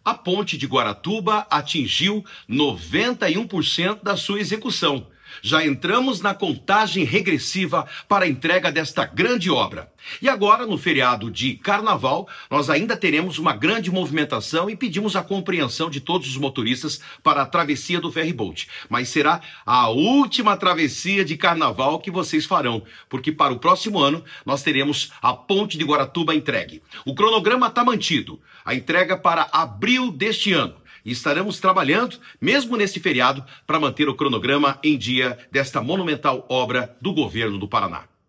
A ponte de Guaratuba atingiu 91% da sua execução. Já entramos na contagem regressiva para a entrega desta grande obra. E agora, no feriado de Carnaval, nós ainda teremos uma grande movimentação e pedimos a compreensão de todos os motoristas para a travessia do ferryboat. Mas será a última travessia de Carnaval que vocês farão, porque para o próximo ano nós teremos a ponte de Guaratuba entregue. O cronograma está mantido, a entrega para abril deste ano. E estaremos trabalhando, mesmo nesse feriado, para manter o cronograma em dia desta monumental obra do governo do Paraná.